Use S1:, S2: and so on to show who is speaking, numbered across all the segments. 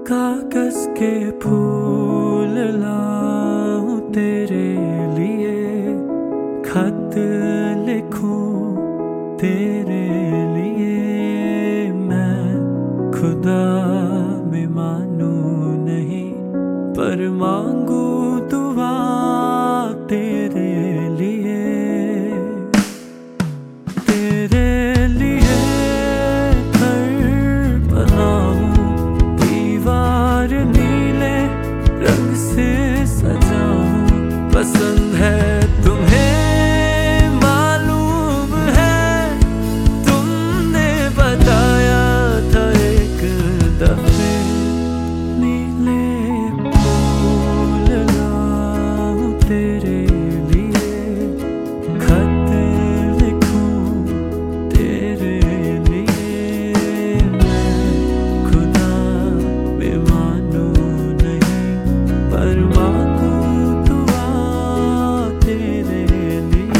S1: कागज के फूल लाऊं तेरे लिए, खत लिखूं तेरे लिए। मैं खुदा में मानूं नहीं, पर मांगू दुआ तेरे लिए। तेरे लिए घर बनाऊं, दीवार नीले रंग से सजाऊं। पसंद है तुम्हें मालूम है, तुमने बताया था एक दफे। नीले फूल लाऊं तेरे लिए, खत लिखूं तेरे लिए। मैं खुदा में मानूं नहीं, पर मांगू दुआ तेरे लिए।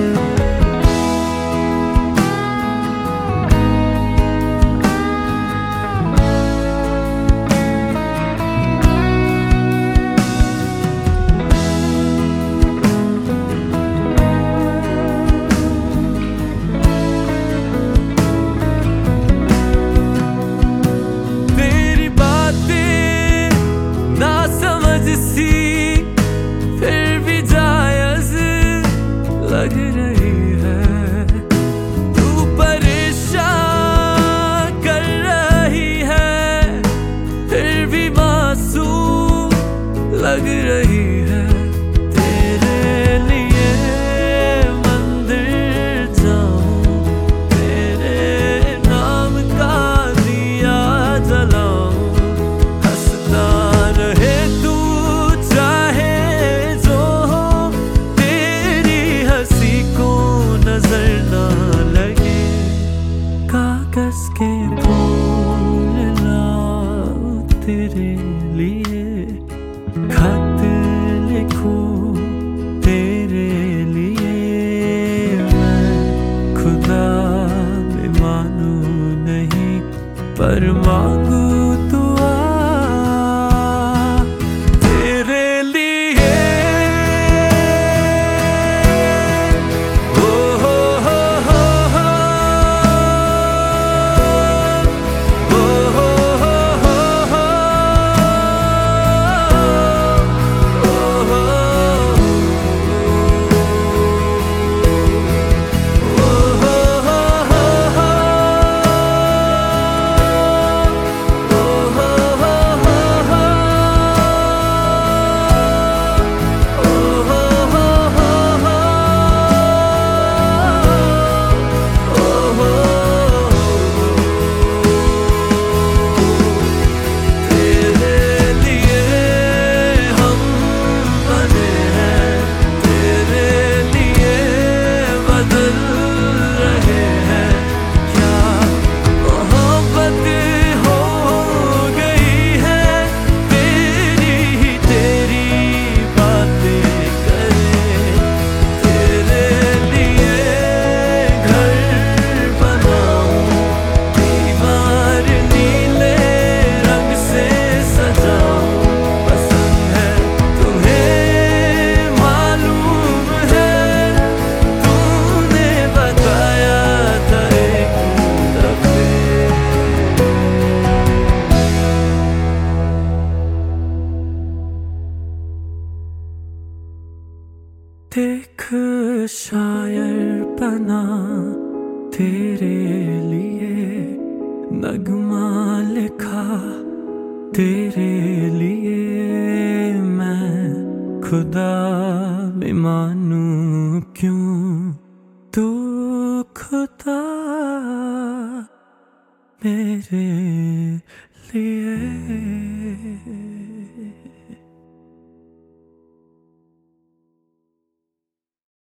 S1: तेरी बातें ना समझ सी, फिर भी जायज लग रही है। तू परेशान कर रही है, फिर भी मासूम लग रही है। तेरे लिए मंदिर जाऊं, तेरे नाम का दिया जलाऊं। हंसता रहे तू चाहे जो हो, तेरी हंसी को नजर ना लगे। कागज के फूल लाऊं तेरे लिए, खत लिखूं तेरे लिए। मैं खुदा में मानूं नहीं, पर मांगू दुआ तेरे लिए। ओ हो हो हो हो, ओ हो हो हो हो, देख शायर बना तेरे लिए, नगमा लिखा तेरे लिए। मैं खुदा में मानूं क्यों, तू खुदा मेरे